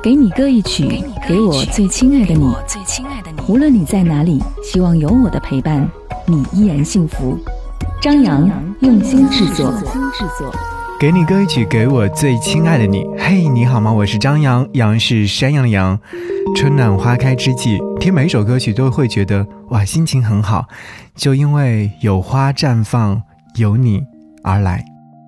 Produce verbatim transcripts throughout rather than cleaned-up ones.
给你歌一曲，给我最亲爱的你。无论你在哪里，希望有我的陪伴，你依然幸福。张扬用心制作。 给你歌一曲，给我最亲爱的你。嘿，你好吗？我是张扬，杨是山羊的羊。春暖花开之际，听每一首歌曲都会觉得哇，心情很好，就因为有花绽放，有你而来。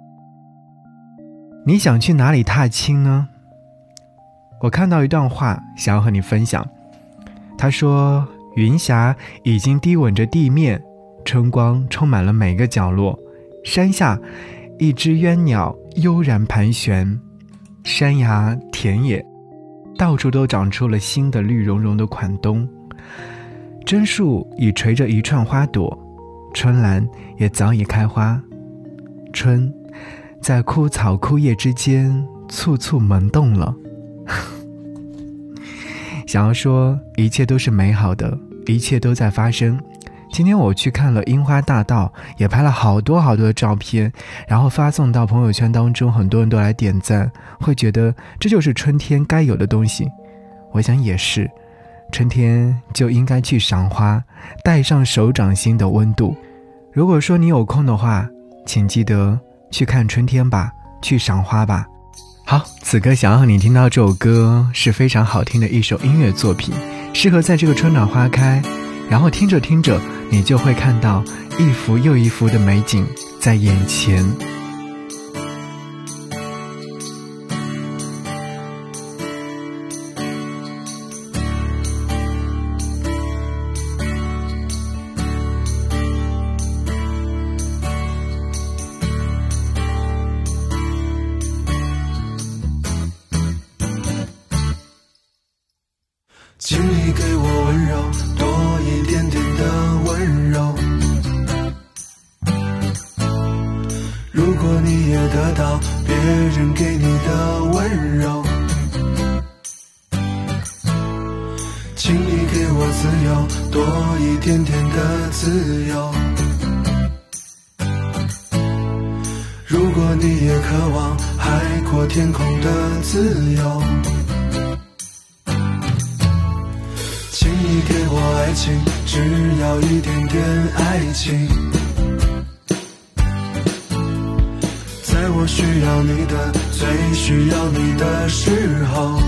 你想去哪里踏青呢？我看到一段话，想要和你分享。他说，云霞已经低吻着地面，春光充满了每个角落。山下一只鸢鸟悠然盘旋，山崖田野到处都长出了新的绿茸茸的款冬。榛树已垂着一串花朵，春兰也早已开花。春在枯草枯叶之间簇簇萌动了。想要说一切都是美好的，一切都在发生。今天我去看了樱花大道，也拍了好多好多的照片，然后发送到朋友圈当中，很多人都来点赞，会觉得这就是春天该有的东西。我想也是，春天就应该去赏花，带上手掌心的温度。如果说你有空的话，请记得去看春天吧，去赏花吧。好，此刻想要和你听到这首歌是非常好听的一首音乐作品，适合在这个春暖花开，然后听着听着，你就会看到一幅又一幅的美景在眼前。 请你给我温柔，多一点点的温柔。如果你也得到别人给你的温柔，请你给我自由，多一点点的自由。如果你也渴望海阔天空的自由，请你给我爱情，只要一点点爱情。在我需要你的，最需要你的时候，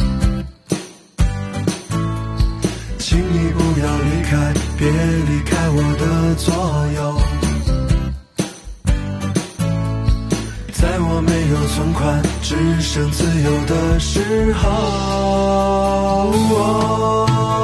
请你不要离开，别离开我的左右。在我没有存款，只剩自由的时候，哦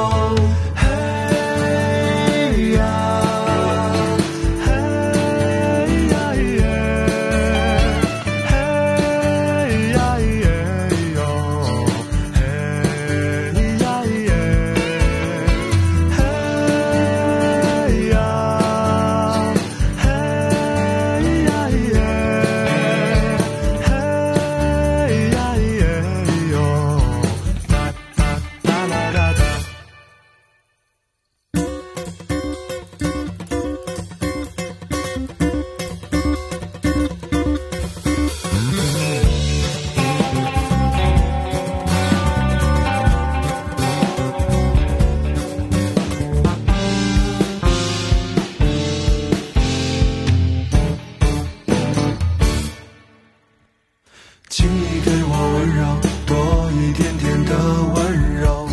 请你给我温柔，多一点点的温柔。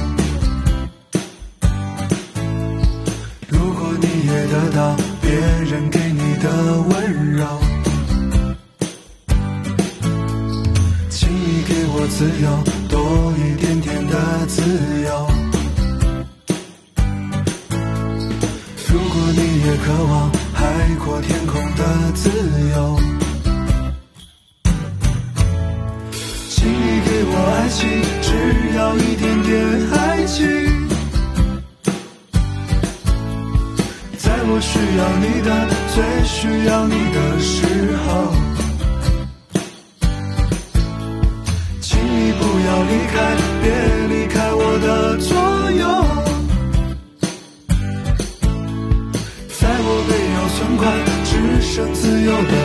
如果你也得到别人给你的温柔，请你给我自由，多一点点的自由。如果你也渴望海阔天空的自由，请你给我爱情，只要一点点爱情。在我需要你的，最需要你的时候，请你不要离开，别离开我的左右。在我没有存款，只剩自由的